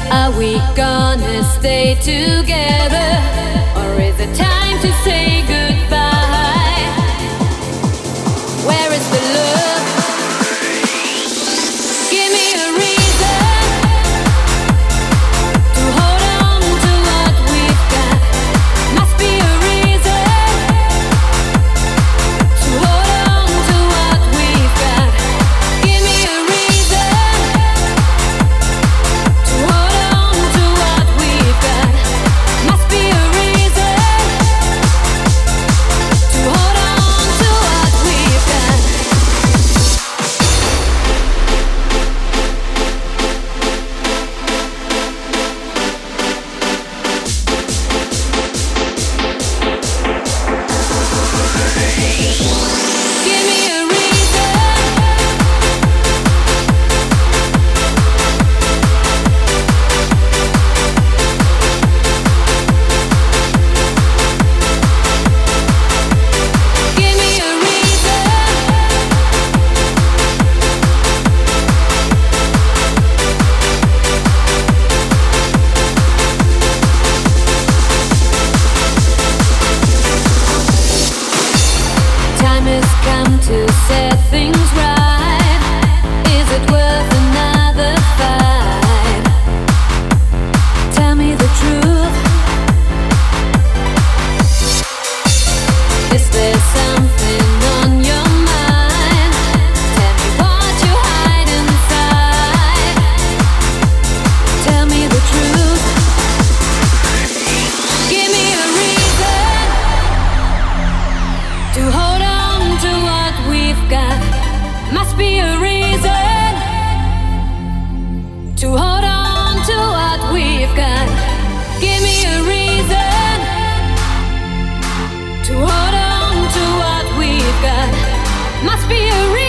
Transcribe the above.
Are we gonna stay together? Or is it time to say goodbye? Where is the love? Give me a reason to hold on to what we've got. Must be a reason to hold on to what we've got. Give me a reason to hold on to what we've got. Must be a reason to hold on to what we've got. Give me a reason. Give me a reason. Time has come to set things right. Is it worth another fight? Tell me the truth. Is there something on your mind? Tell me what you hide inside. Tell me the truth. Give me a reason to hold on to what we've got. Must be a reason to hold on to what we've got. Give me a reason to hold on to what we've got. Must be a reason.